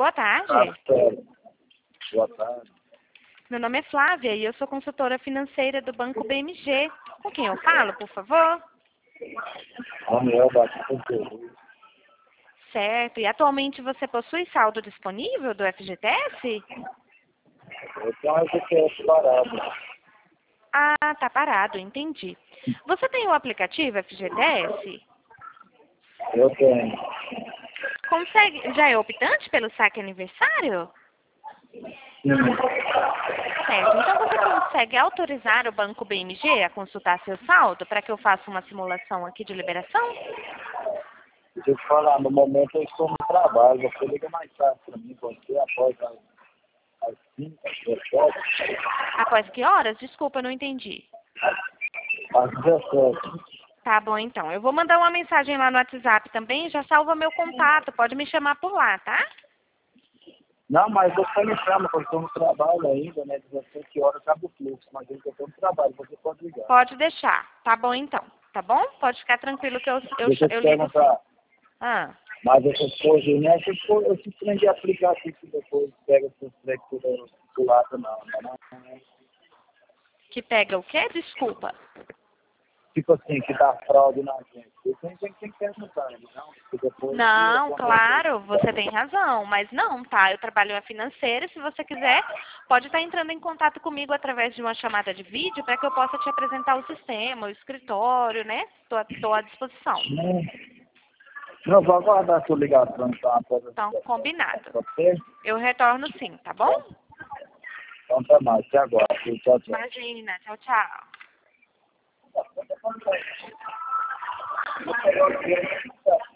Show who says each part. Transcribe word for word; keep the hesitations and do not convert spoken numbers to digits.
Speaker 1: Boa tarde.
Speaker 2: Castelo. Boa tarde.
Speaker 1: Meu nome é Flávia e eu sou consultora financeira do Banco B M G. Com quem eu falo, por favor?
Speaker 2: Daniel Batista.
Speaker 1: Certo. E atualmente você possui saldo disponível do F G T S?
Speaker 2: Eu tenho um F G T S parado.
Speaker 1: Ah, tá parado, entendi. Você tem o aplicativo F G T S?
Speaker 2: Eu tenho.
Speaker 1: Consegue? Já é optante pelo saque aniversário?
Speaker 2: Sim.
Speaker 1: Certo. Então você consegue autorizar o Banco B M G a consultar seu saldo para que eu faça uma simulação aqui de liberação?
Speaker 2: Deixa eu te falar, no momento eu estou no trabalho. Você liga mais tarde para mim, você após as, as cinco, às dezessete.
Speaker 1: Após que horas? Desculpa, não entendi.
Speaker 2: Às dezessete.
Speaker 1: Tá bom, então. Eu vou mandar uma mensagem lá no WhatsApp também, já salva meu contato, pode me chamar por lá, tá?
Speaker 2: Não, mas você me chama, porque eu estou no trabalho ainda, né? dezessete horas acaba o fluxo, mas eu estou no trabalho, você pode ligar.
Speaker 1: Pode deixar. Tá bom, então. Tá bom? Pode ficar tranquilo que eu, eu,
Speaker 2: Deixa eu
Speaker 1: eu
Speaker 2: te
Speaker 1: ligo sim.
Speaker 2: perguntar,
Speaker 1: Ah,
Speaker 2: mas essas coisas, né? Essas coisas, eu trem de aplicativo que depois pega esses trecos do do lado, não, não, não.
Speaker 1: que pega o quê? Desculpa.
Speaker 2: Tipo assim, que dá fraude na gente. Eu tenho, tenho, tenho que perguntar, né? Não, porque depois que
Speaker 1: Não,
Speaker 2: acontece
Speaker 1: claro,
Speaker 2: isso,
Speaker 1: você tem razão, mas não, tá? Eu trabalho na financeira, se você quiser, pode estar entrando em contato comigo através de uma chamada de vídeo para que eu possa te apresentar o sistema, o escritório, né? Estou à disposição.
Speaker 2: Não, não, vou aguardar a sua ligação, então, após a
Speaker 1: Então, combinado.
Speaker 2: Pode ser?
Speaker 1: Eu retorno sim, tá bom?
Speaker 2: Então, tá mais, até agora. Tchau, tchau.
Speaker 1: Imagina, tchau, tchau.
Speaker 2: Tchau.